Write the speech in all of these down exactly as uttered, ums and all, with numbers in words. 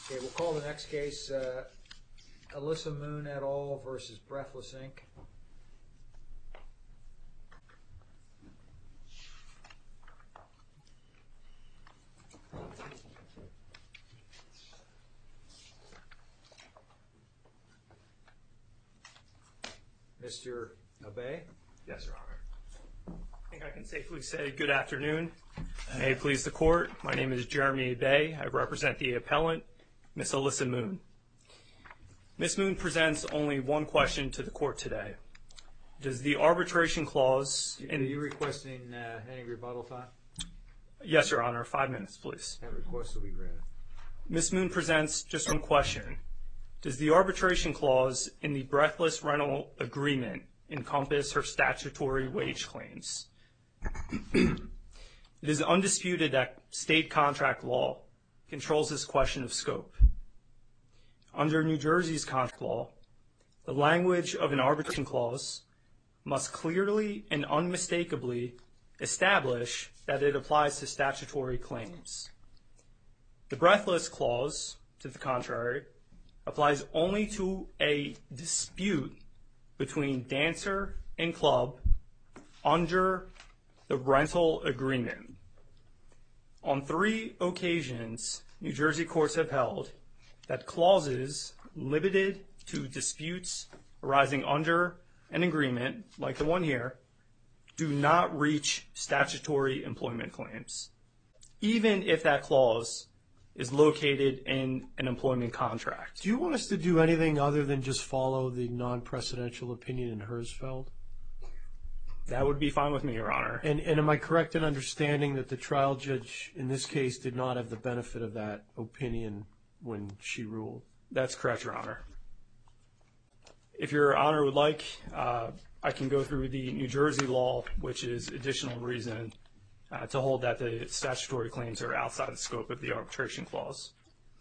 Okay, we'll call the next case uh, Alyssa Moon et al. Versus Breathless Incorporated. Mister Abay? Yes, Your Honor. I think I can safely say good afternoon. May it please the court. My name is Jeremy Abay. I represent the appellant, Miss Alyssa Moon. Miss Moon presents only one question to the court today. Does the arbitration clause... Are you requesting uh, any rebuttal time? Yes, Your Honor. Five minutes, please. That request will be granted. Miss Moon presents just one question. Does the arbitration clause in the breathless rental agreement encompass her statutory wage claims? It is undisputed that state contract law controls this question of scope. Under New Jersey's contract law, the language of an arbitration clause must clearly and unmistakably establish that it applies to statutory claims. The breathless clause, to the contrary, applies only to a dispute between dancer and club under the rental agreement. On three occasions, New Jersey courts have held that clauses limited to disputes arising under an agreement, like the one here, do not reach statutory employment claims, even if that clause is located in an employment contract. Do you want us to do anything other than just follow the non-precedential opinion in Herzfeld? That would be fine with me, Your Honor. And, and am I correct in understanding that the trial judge in this case did not have the benefit of that opinion when she ruled? That's correct, Your Honor. If Your Honor would like, uh, I can go through the New Jersey law, which is additional reason uh, to hold that the statutory claims are outside the scope of the arbitration clause.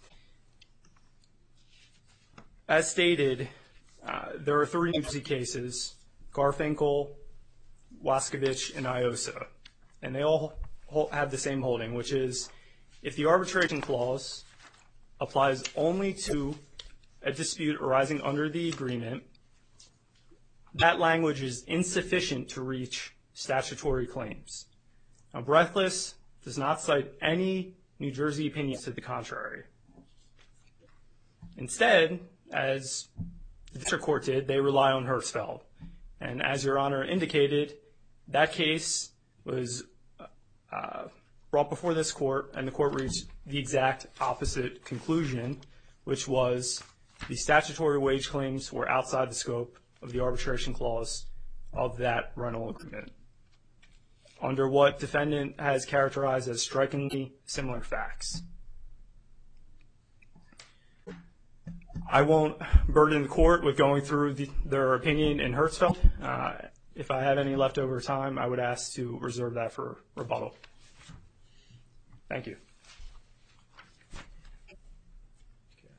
As stated, uh, there are three New Jersey cases, Garfinkel, Waskovich, and Iosa, and they all have the same holding, which is if the arbitration clause applies only to a dispute arising under the agreement, that language is insufficient to reach statutory claims. Now, Breathless does not cite any New Jersey opinions to the contrary. Instead, as the district court did, they rely on Herzfeld. And as Your Honor indicated, that case was uh, brought before this court, and the court reached the exact opposite conclusion, which was the statutory wage claims were outside the scope of the arbitration clause of that rental agreement, under what defendant has characterized as strikingly similar facts. I won't burden the court with going through the, their opinion in Herzfeld. Uh, if I have any leftover time, I would ask to reserve that for rebuttal. Thank you. Okay.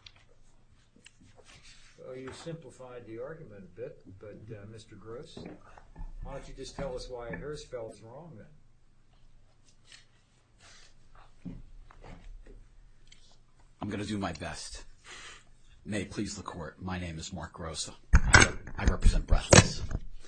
Well, you simplified the argument a bit, but uh, Mister Gross, why don't you just tell us why Herzfeld is wrong then? I'm going to do my best. May it please the court. My name is Mark Grossa. I, I represent Breathless.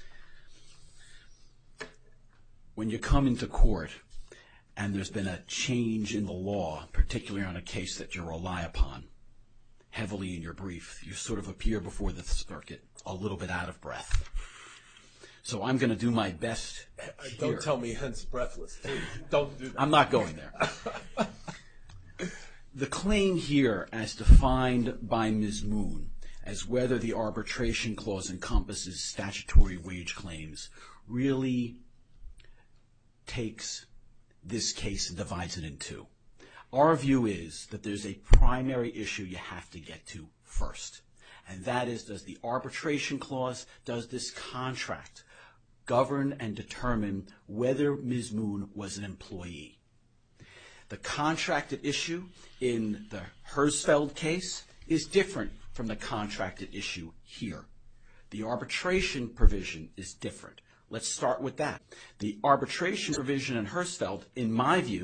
When you come into court and there's been a change in the law, particularly on a case that you rely upon heavily in your brief, you sort of appear before the circuit a little bit out of breath. So I'm going to do my best. Don't here. tell me hence Breathless. Please. Don't do that. I'm not going there. The claim here, as defined by Miz Moon, as whether the arbitration clause encompasses statutory wage claims, really takes this case and divides it in two. Our view is that there's a primary issue you have to get to first, and that is, does the arbitration clause, does this contract govern and determine whether Miz Moon was an employee? The contracted issue in the Herzfeld case is different from the contracted issue here. The arbitration provision is different. Let's start with that. The arbitration provision in Herzfeld, in my view,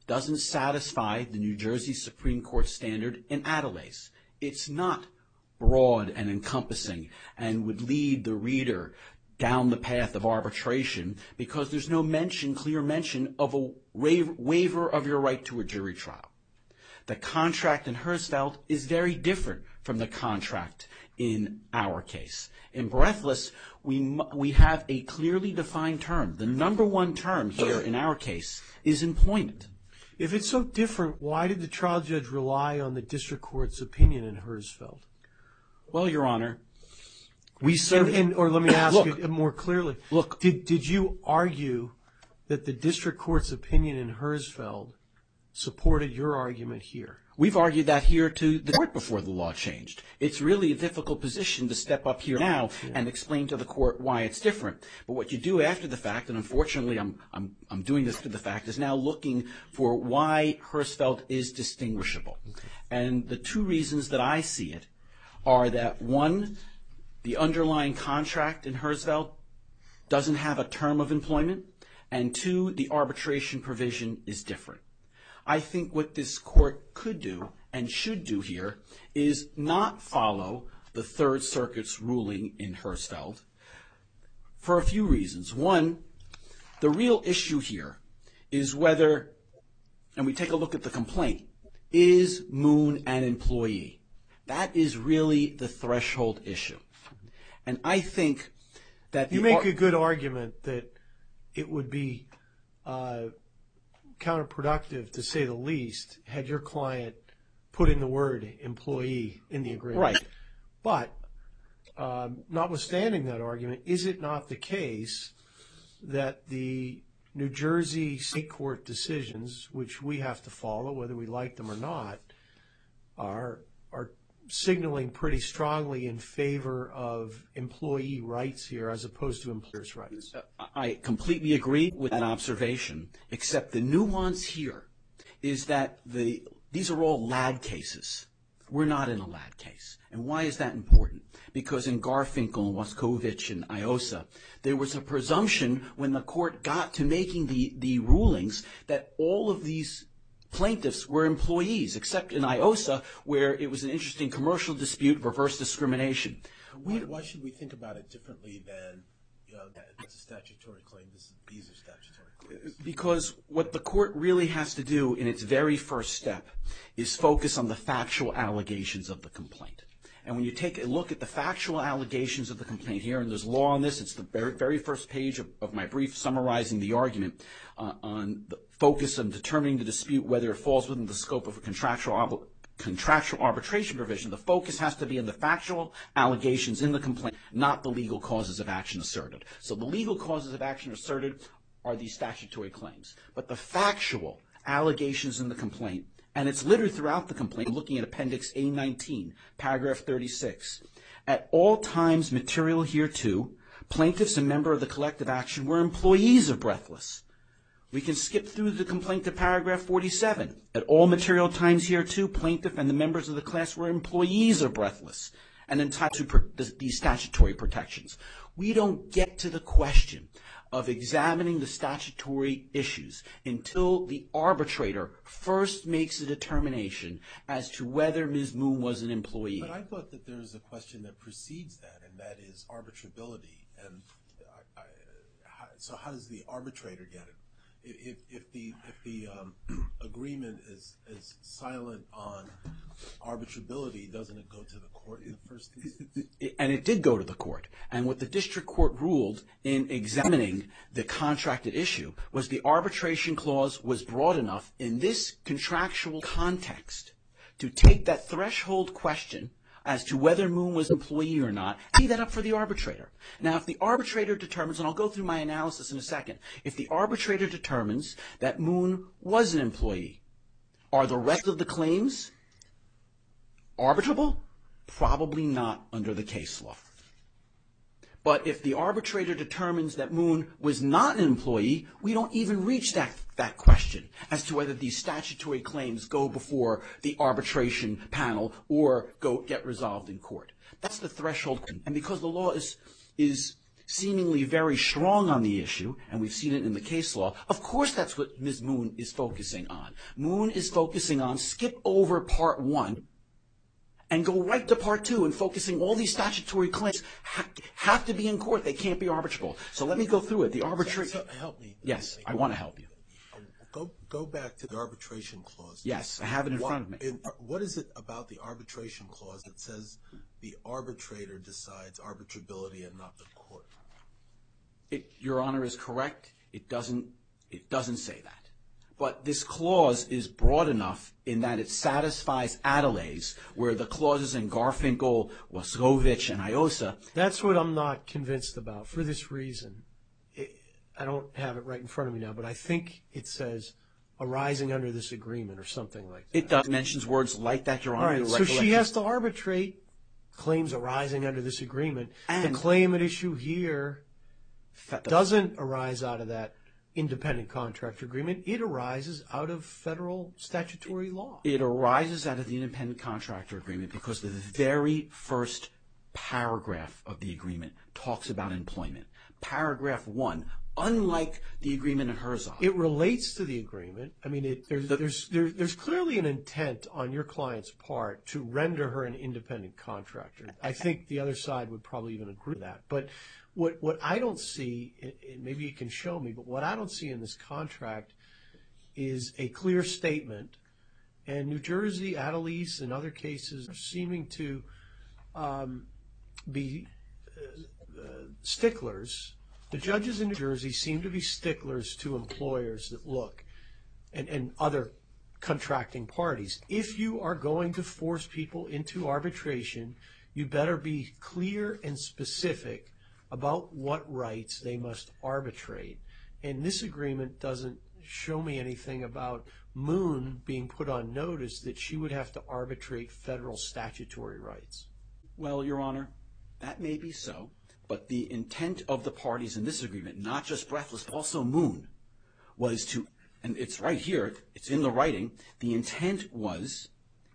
doesn't satisfy the New Jersey Supreme Court standard in Adelais. It's not broad and encompassing and would lead the reader down the path of arbitration because there's no mention, clear mention of a waiver of your right to a jury trial. The contract in Herzfeld is very different from the contract in our case. In Breathless, we we have a clearly defined term. The number one term here in our case is employment. If it's so different, why did the trial judge rely on the district court's opinion in Herzfeld? Well, Your Honor, we serve... And, and, or let me ask look, it more clearly. Look. Did, did you argue that the district court's opinion in Herzfeld supported your argument here? We've argued that here to the court before the law changed. It's really a difficult position to step up here now yeah. and explain to the court why it's different. But what you do after the fact, and unfortunately I'm I'm I'm doing this to the fact, is now looking for why Herzfeld is distinguishable. Okay. And the two reasons that I see it are that, one, the underlying contract in Herzfeld doesn't have a term of employment, and two, the arbitration provision is different. I think what this court could do and should do here is not follow the Third Circuit's ruling in Herzfeld for a few reasons. One, the real issue here is whether, and we take a look at the complaint, is Moon an employee? That is really the threshold issue. And I think that... You make a good argument that it would be... Uh, counterproductive, to say the least, had your client put in the word employee in the agreement. Right. But um, notwithstanding that argument, is it not the case that the New Jersey state court decisions, which we have to follow whether we like them or not, are are signaling pretty strongly in favor of employee rights here as opposed to employers' rights? I completely agree with that observation, except the nuance here is that the these are all L A D cases. We're not in a L A D case. And why is that important? Because in Garfinkel, Waskovich, and Iosa, there was a presumption when the court got to making the, the rulings that all of these plaintiffs were employees, except in Iosa, where it was an interesting commercial dispute, reverse discrimination. Why, why should we think about it differently than, you know, that's a statutory claim, this is, these are statutory claims? Because what the court really has to do in its very first step is focus on the factual allegations of the complaint. And when you take a look at the factual allegations of the complaint here, and there's law on this, it's the very, very first page of, of my brief summarizing the argument uh, on the focus on determining the dispute, whether it falls within the scope of a contractual obli- contractual arbitration provision. The focus has to be on the factual allegations in the complaint, not the legal causes of action asserted. So the legal causes of action asserted are these statutory claims. But the factual allegations in the complaint, and it's littered throughout the complaint, looking at Appendix A nineteen, paragraph thirty-six. At all times material hereto, plaintiffs and member of the collective action were employees of Breathless. We can skip through the complaint to paragraph forty-seven. At all material times hereto, plaintiff and the members of the class were employees of Breathless and entitled to per- these statutory protections. We don't get to the question of examining the statutory issues until the arbitrator first makes a determination as to whether Miz Moon was an employee. But I thought that there is a question that precedes that, and that is arbitrability. And I, I, how, so how does the arbitrator get it? If, if the if the um, agreement is is silent on arbitrability, doesn't it go to the court in the first instance? And it did go to the court. And what the district court ruled in examining the contracted issue was the arbitration clause was broad enough in this contractual context to take that threshold question as to whether Moon was an employee or not, leave that up for the arbitrator. Now, if the arbitrator determines, and I'll go through my analysis in a second, if the arbitrator determines that Moon was an employee, are the rest of the claims arbitrable? Probably not under the case law. But if the arbitrator determines that Moon was not an employee, we don't even reach that, that question as to whether these statutory claims go before the arbitration panel or go get resolved in court. That's the threshold. And because the law is, is seemingly very strong on the issue, and we've seen it in the case law, of course that's what Miz Moon is focusing on. Moon is focusing on skip over part one and go right to part two and focusing all these statutory claims ha- have to be in court. They can't be arbitrable. So let me go through it. The arbitration. So, so help me. Yes, I want to help you. Go go back to the arbitration clause. Yes, I have it in what, front of me. In, what is it about the arbitration clause that says the arbitrator decides arbitrability and not the court? It, Your Honor is correct. It doesn't. It doesn't say that. But this clause is broad enough in that it satisfies Adelaide's, where the clauses in Garfinkel, Waskovich, and Iosa. That's what I'm not convinced about for this reason. It, I don't have it right in front of me now, but I think it says arising under this agreement or something like that. It does mentions words like that, Your Honor. All right, Your so she recollection- has to arbitrate claims arising under this agreement. And- the claim at issue here Fa- the- doesn't arise out of that independent contractor agreement. It arises out of federal statutory law. It arises out of the independent contractor agreement because the very first paragraph of the agreement talks about employment. Paragraph one, unlike the agreement in Herzog. It relates to the agreement. I mean, it, there's, The- there's, there's, there's clearly an intent on your client's part to render her an independent contractor. I think the other side would probably even agree with that. But what, what I don't see, and maybe you can show me, but what I don't see in this contract is a clear statement. And New Jersey, Adelise, and other cases are seeming to um, be uh, uh, sticklers. The judges in New Jersey seem to be sticklers to employers that look, and, and other contracting parties. If you are going to force people into arbitration, you better be clear and specific about what rights they must arbitrate. And this agreement doesn't show me anything about Moon being put on notice that she would have to arbitrate federal statutory rights. Well, Your Honor, that may be so, but the intent of the parties in this agreement, not just Breathless, but also Moon, was to, and it's right here, it's in the writing, the intent was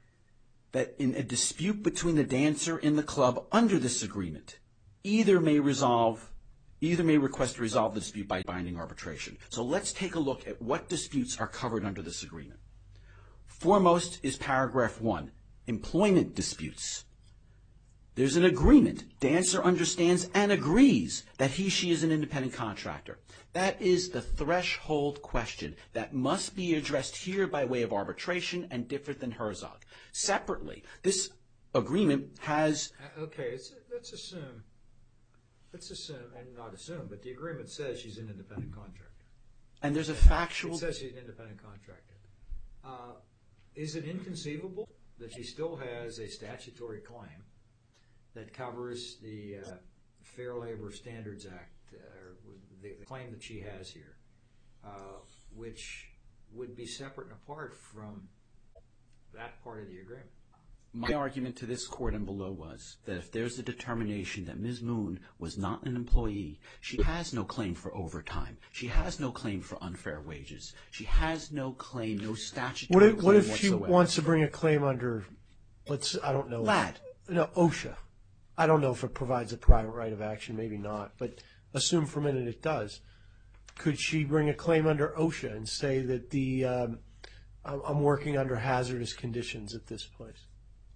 that in a dispute between the dancer and the club under this agreement, either may resolve, either may request to resolve the dispute by binding arbitration. So let's take a look at what disputes are covered under this agreement. Foremost is paragraph one, employment disputes. There's an agreement. Dancer understands and agrees that he, she is an independent contractor. That is the threshold question that must be addressed here by way of arbitration and different than Herzog. Separately, this agreement has... Uh, Okay, it's, let's assume, let's assume, and not assume, but the agreement says she's an independent contractor. And there's a factual... It says she's an independent contractor. Uh, is it inconceivable that she still has a statutory claim that covers the uh, Fair Labor Standards Act, uh, the, the claim that she has here, uh, which would be separate and apart from that part of the agreement? My argument to this court and below was that if there's a determination that Miz Moon was not an employee, she has no claim for overtime. She has no claim for unfair wages. She has no claim, no statutory What if, claim what if she whatsoever. wants to bring a claim under, let's, I don't know. Ladd. No, OSHA. I don't know if it provides a private right of action, maybe not, but assume for a minute it does. Could she bring a claim under OSHA and say that the um, I'm I'm working under hazardous conditions at this place?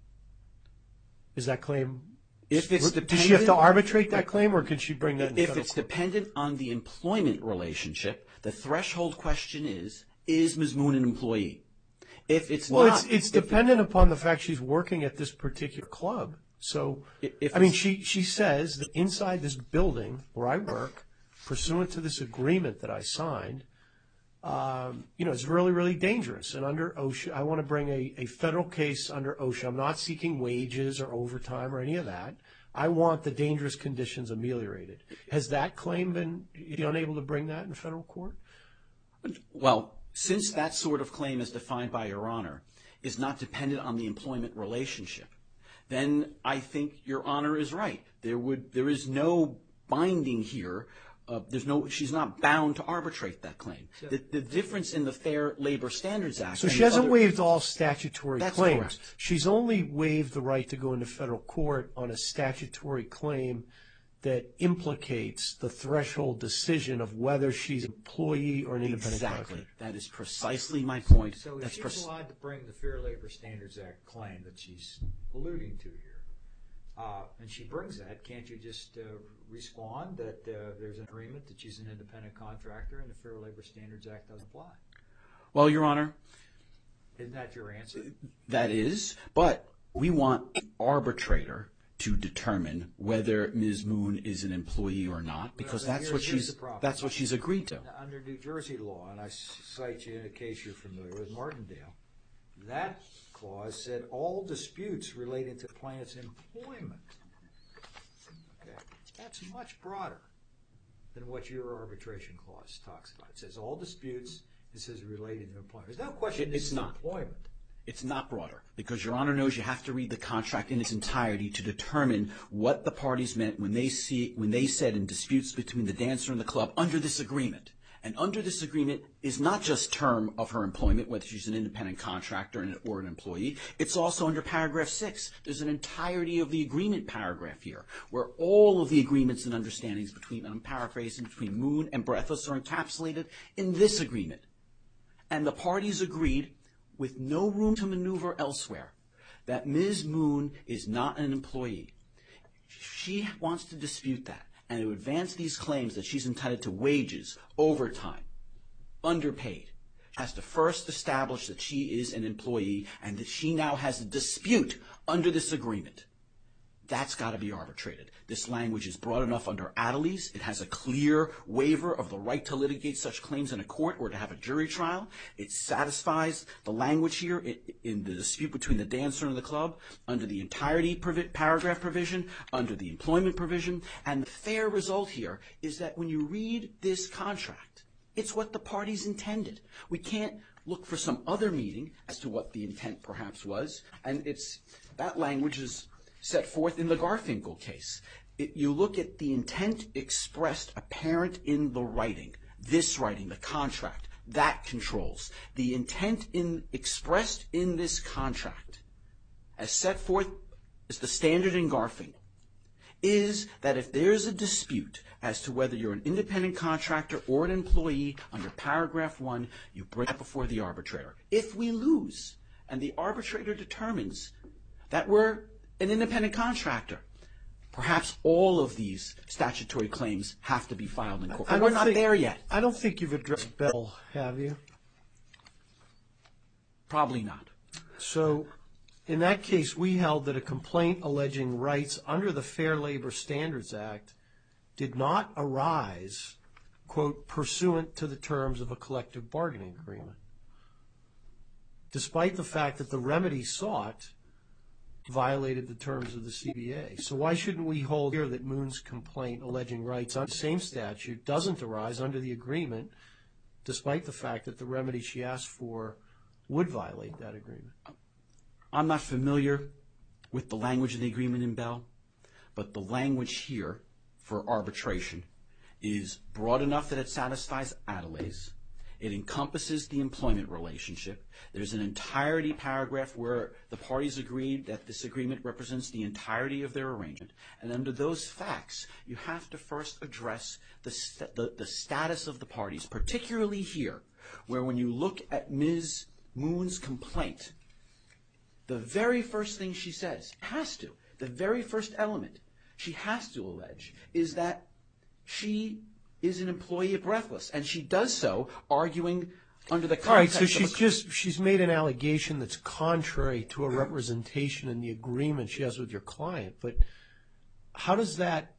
Is that claim? If it's Does she have to dependent- arbitrate that claim, or can she bring that in If federal it's court? dependent on the employment relationship, the threshold question is, is Miz Moon an employee? If it's Well, not... it's it's if- dependent upon the fact she's working at this particular club. So, I- if I mean, it's- she she says that inside this building where I work, pursuant to this agreement that I signed, um, you know, it's really, really dangerous. And under OSHA, I want to bring a, a federal case under OSHA. I'm not seeking wages or overtime or any of that. I want the dangerous conditions ameliorated. Has that claim been, you unable to bring that in federal court? Well, since that sort of claim is defined by Your Honor, is not dependent on the employment relationship, then I think Your Honor is right. There would, there is no binding here. Uh, there's no, she's not bound to arbitrate that claim. The, the difference in the Fair Labor Standards Act. So and she the hasn't other- waived all statutory That's claims. correct. She's only waived the right to go into federal court on a statutory claim that implicates the threshold decision of whether she's an employee or an independent Exactly. contractor. That is precisely my point. So if That's she's pres- allowed to bring the Fair Labor Standards Act claim that she's alluding to here, uh, and she brings that, can't you just uh, respond that uh, there's an agreement that she's an independent contractor and the Fair Labor Standards Act doesn't apply? Well, Your Honor, Isn't that your answer? that is, but we want the arbitrator to determine whether Miz Moon is an employee or not, because Well, that's here's- what here's she's the problem. that's what she's agreed to. Now, under New Jersey law, and I cite you in a case you're familiar with, Martindale, that clause said all disputes relating to plaintiff's employment. Okay, that's much broader than what your arbitration clause talks about. It says all disputes, it says related to employment. There's no question It- this it's is not. employment. It's not broader, because Your Honor knows you have to read the contract in its entirety to determine what the parties meant when they see when they said in disputes between the dancer and the club under this agreement. And under this agreement is not just term of her employment, whether she's an independent contractor or an employee. It's also under paragraph six. There's an entirety of the agreement paragraph here, where all of the agreements and understandings between, I'm paraphrasing, between Moon and Breathless are encapsulated in this agreement. And the parties agreed, with no room to maneuver elsewhere, that Miz Moon is not an employee. She wants to dispute that and to advance these claims that she's entitled to wages, overtime, underpaid. She has to first establish that she is an employee and that she now has a dispute under this agreement. That's got to be arbitrated. This language is broad enough under Attlees. It has a clear waiver of the right to litigate such claims in a court or to have a jury trial. It satisfies the language here in the dispute between the dancer and the club under the entirety provi- paragraph provision, under the employment provision. And the fair result here is that when you read this contract, it's what the parties intended. We can't look for some other meaning as to what the intent perhaps was. And it's that language is set forth in the Garfinkel case. It, you look at the intent expressed apparent in the writing, this writing, the contract, that controls. The intent in expressed in this contract, as set forth as the standard in Garfinkel, is that if there's a dispute as to whether you're an independent contractor or an employee under paragraph one, you bring it before the arbitrator. If we lose and the arbitrator determines that we're an independent contractor, perhaps all of these statutory claims have to be filed in court. I But don't we're not think- there yet. I don't think you've addressed Bell, have you? Probably not. So, in that case, we held that a complaint alleging rights under the Fair Labor Standards Act did not arise, quote, pursuant to the terms of a collective bargaining agreement, despite the fact that the remedy sought violated the terms of the C B A. So why shouldn't we hold here that Moon's complaint alleging rights under the same statute doesn't arise under the agreement, despite the fact that the remedy she asked for would violate that agreement? I'm not familiar with the language of the agreement in Bell, but the language here for arbitration is broad enough that it satisfies Attlees. It encompasses the employment relationship. There's an entirety paragraph where the parties agreed that this agreement represents the entirety of their arrangement. And under those facts, you have to first address the, st- the, the status of the parties, particularly here, where when you look at Miz Moon's complaint, the very first thing she says, has to, the very first element she has to allege is that she is an employee of Breathless, and she does so arguing under the context All right, so of she's a, just she's made an allegation that's contrary to a representation in the agreement she has with your client. But how does that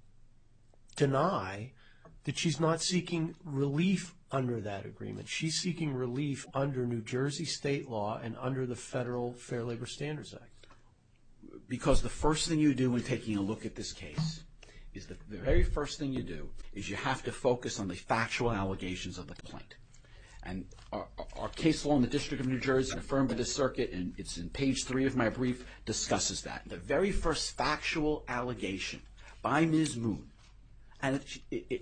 deny that she's not seeking relief under that agreement? She's seeking relief under New Jersey state law and under the Federal Fair Labor Standards Act. because the first thing you do when taking a look at this case is the, the very first thing you do is you have to focus on the factual allegations of the complaint. And our, our case law in the District of New Jersey, affirmed by the circuit, and it's in page three of my brief, discusses that. The very first factual allegation by Miz Moon, and it, it, it,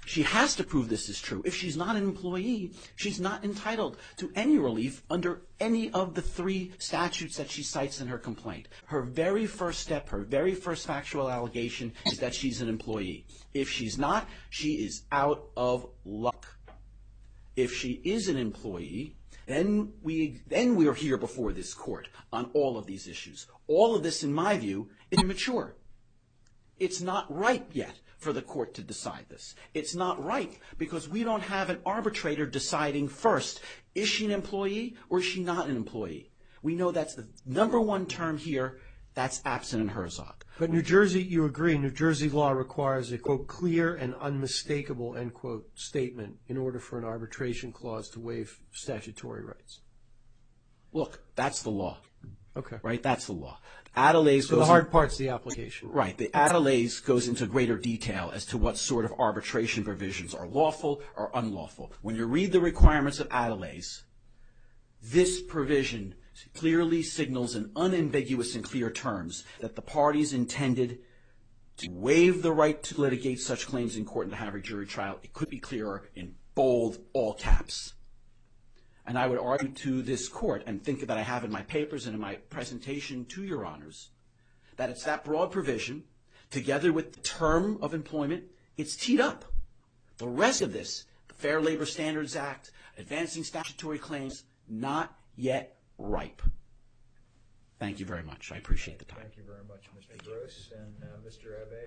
She has to prove this is true. If she's not an employee, she's not entitled to any relief under any of the three statutes that she cites in her complaint. Her very first step, her very first factual allegation is that she's an employee. If she's not, she is out of luck. If she is an employee, then we then we're here before this court on all of these issues. All of this, in my view, is immature. It's not ripe yet for the court to decide this. It's not ripe because we don't have an arbitrator deciding first, is she an employee or is she not an employee? We know that's the number one term here. That's absent in Herzog. But New Jersey, you agree, New Jersey law requires a, quote, clear and unmistakable, end quote, statement in order for an arbitration clause to waive statutory rights. Look, that's the law. Okay. Right? That's the law. Adelaide So goes the hard in, part's the application. Right. The Adelaide goes into greater detail as to what sort of arbitration provisions are lawful or unlawful. When you read the requirements of Adelaide, this provision clearly signals in unambiguous and clear terms that the parties intended to waive the right to litigate such claims in court and to have a jury trial. It could be clearer in bold, all caps. And I would argue to this court, and think that I have in my papers and in my presentation to your honors, that it's that broad provision, together with the term of employment, it's teed up. The rest of this, the Fair Labor Standards Act, advancing statutory claims, not yet ripe. Thank you very much. I appreciate the time. Thank you very much, Mister Gross and uh, Mister Abbe.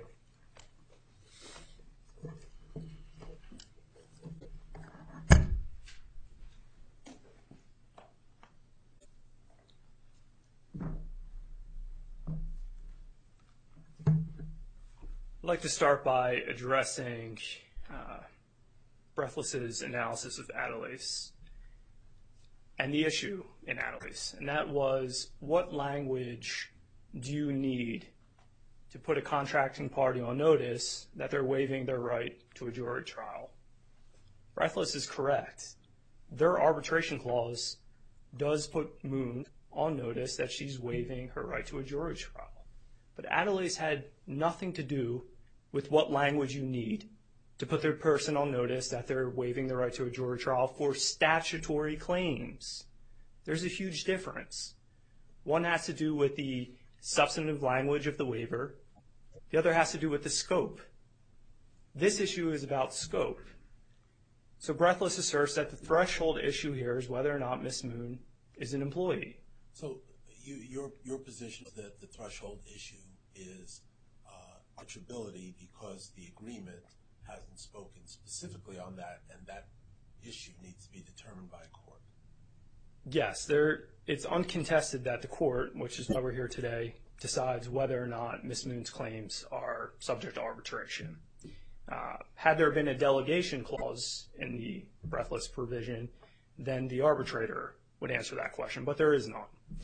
I'd like to start by addressing uh, Breathless's analysis of Adelaide and the issue in Adelaide, and that was, what language do you need to put a contracting party on notice that they're waiving their right to a jury trial? Breathless is correct. Their arbitration clause does put Moon on notice that she's waiving her right to a jury trial. But Adelaide had nothing to do with what language you need to put the person on notice that they're waiving the right to a jury trial for statutory claims. There's a huge difference. One has to do with the substantive language of the waiver. The other has to do with the scope. This issue is about scope. So Breathless asserts that the threshold issue here is whether or not Miz Moon is an employee. So you, your your position is that the threshold issue is uh, arbitrability because the agreement hasn't spoken specifically on that, and that issue needs to be determined by a court. Yes, there. It's uncontested that the court, which is why we're here today, decides whether or not Miz Moon's claims are subject to arbitration. Uh, had there been a delegation clause in the Breathless provision, then the arbitrator would answer that question, but there is none.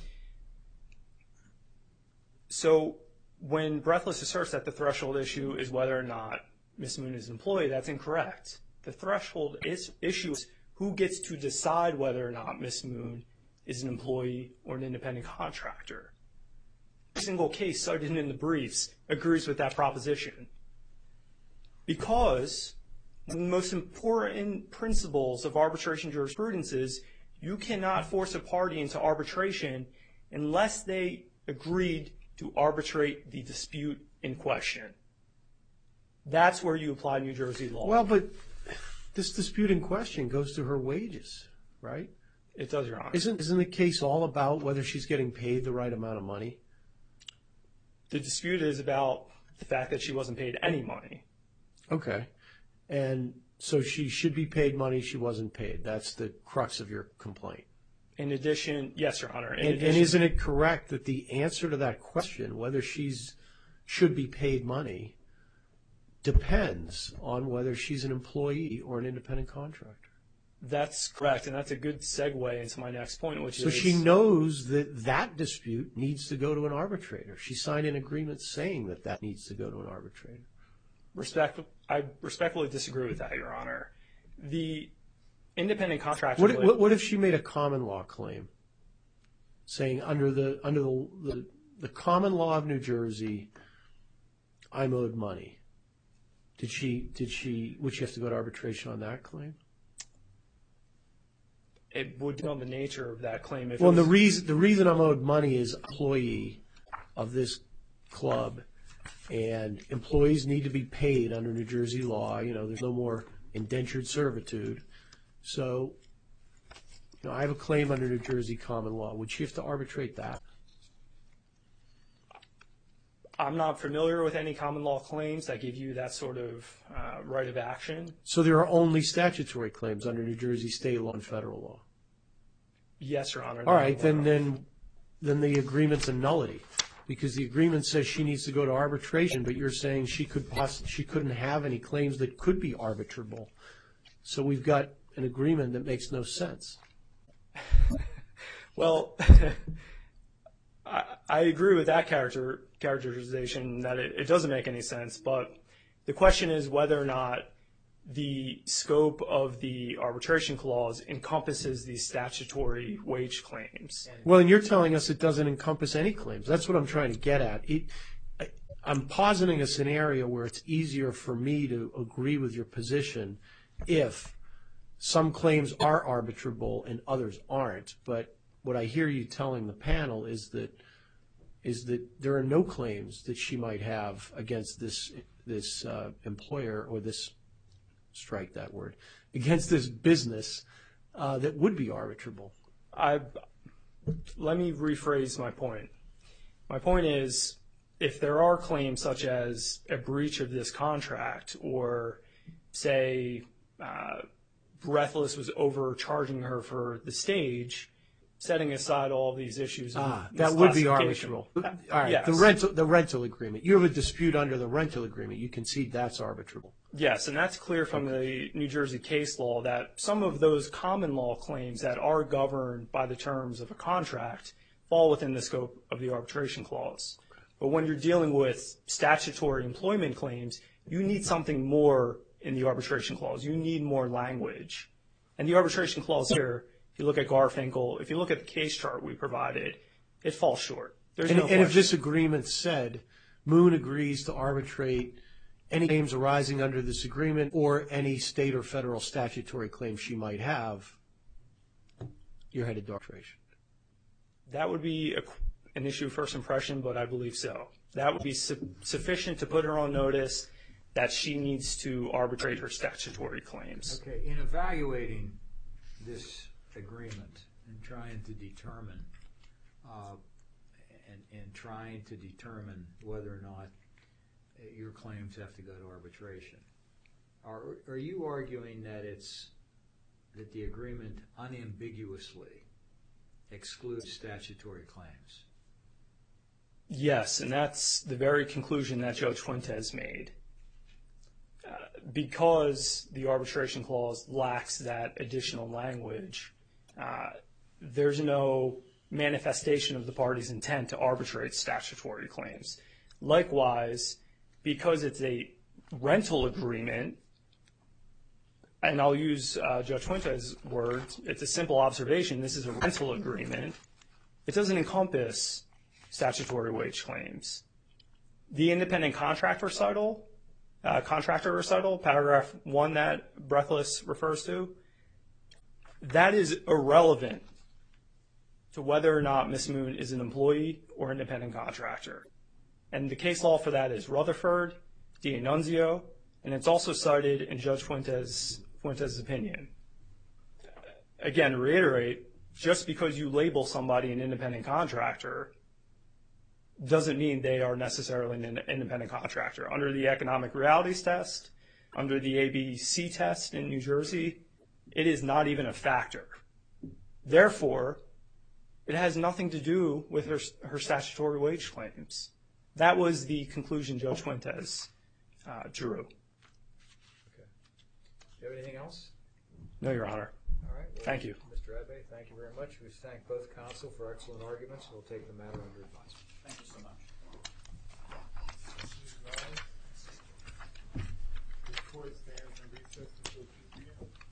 So when Breathless asserts that the threshold issue is whether or not Miz Moon is an employee, that's incorrect. The threshold is, issue is who gets to decide whether or not Miz Moon is an employee or an independent contractor. Every single case cited in the briefs agrees with that proposition. Because one of the most important principles of arbitration jurisprudence is you cannot force a party into arbitration unless they agreed to arbitrate the dispute in question. That's where you apply New Jersey law. Well, but this dispute in question goes to her wages, right? It does, Your Honor. Isn't isn't the case all about whether she's getting paid the right amount of money? The dispute is about the fact that she wasn't paid any money. Okay. And so she should be paid money, she wasn't paid. That's the crux of your complaint. In addition, yes, Your Honor. In And, addition, and isn't it correct that the answer to that question, whether she's should be paid money, depends on whether she's an employee or an independent contractor? That's correct, and that's a good segue into my next point, which So is... she knows that that dispute needs to go to an arbitrator. She signed an agreement saying that that needs to go to an arbitrator. Respect, I respectfully disagree with that, Your Honor. The independent contractor... What, what, what if she made a common law claim saying under the under the, the the common law of New Jersey, I'm owed money, Did she, did she, would she have to go to arbitration on that claim? It would depend on the nature of that claim. If Well, it the was, reason, the reason I'm owed money is employee of this club, and employees need to be paid under New Jersey law. You know, there's no more indentured servitude. So, you know, I have a claim under New Jersey common law. Would she have to arbitrate that? I'm not familiar with any common law claims that give you that sort of uh, right of action. So there are only statutory claims under New Jersey state law and federal law. Yes, Your Honor. All right, then then then the agreement's a nullity, because the agreement says she needs to go to arbitration, but you're saying she could poss- she couldn't have any claims that could be arbitrable. So we've got an agreement that makes no sense. Well, I, I agree with that character characterization that it, it doesn't make any sense, but the question is whether or not the scope of the arbitration clause encompasses these statutory wage claims. Well, and you're telling us it doesn't encompass any claims. That's what I'm trying to get at. It, I, I'm positing a scenario where it's easier for me to agree with your position if some claims are arbitrable and others aren't. But what I hear you telling the panel is that is that there are no claims that she might have against this this uh, employer or this, strike that word, against this business uh, that would be arbitrable. I, let me rephrase my point. My point is, if there are claims such as a breach of this contract, or say uh, Breathless was overcharging her for the stage, setting aside all of these issues. Ah, of that would be misclassification. arbitrable. All right, Yes. the rental the rental agreement. You have a dispute under the rental agreement. You concede that's arbitrable. Yes, and that's clear from the New Jersey case law that some of those common law claims that are governed by the terms of a contract fall within the scope of the arbitration clause. But when you're dealing with statutory employment claims, you need something more in the arbitration clause. You need more language. And the arbitration clause here, if you look at Garfinkel, if you look at the case chart we provided, it falls short. There's And, no and if question. this agreement said Moon agrees to arbitrate any claims arising under this agreement or any state or federal statutory claim she might have, you're headed to arbitration. That would be a, an issue of first impression, but I believe so. That would be su- sufficient to put her on notice that she needs to arbitrate her statutory claims. Okay, in evaluating this agreement and trying to determine uh, and, and trying to determine whether or not your claims have to go to arbitration, are are you arguing that it's that the agreement unambiguously excludes statutory claims? Yes, and that's the very conclusion that Judge Fuentes made. Uh, because the arbitration clause lacks that additional language, uh, there's no manifestation of the party's intent to arbitrate statutory claims. Likewise, because it's a rental agreement, and I'll use uh, Judge Fuentes' words, it's a simple observation, this is a rental agreement, it doesn't encompass statutory wage claims. The independent contract recital, uh, contractor recital, paragraph one that Breathless refers to, that is irrelevant to whether or not Miz Moon is an employee or independent contractor. And the case law for that is Rutherford, D'Annunzio, and it's also cited in Judge Fuentes' Fuentes' opinion. Again, to reiterate, just because you label somebody an independent contractor doesn't mean they are necessarily an independent contractor. Under the economic realities test, under the A B C test in New Jersey, it is not even a factor. Therefore, it has nothing to do with her, her statutory wage claims. That was the conclusion Judge Fuentes uh, drew. Okay. Do you have anything else? No, Your Honor. All right. Well, Thank you. Mister Abbe, thank you very much. We thank both counsel for excellent arguments. We'll take the matter under advisement. Thank you so much. The court stands in recess until two p m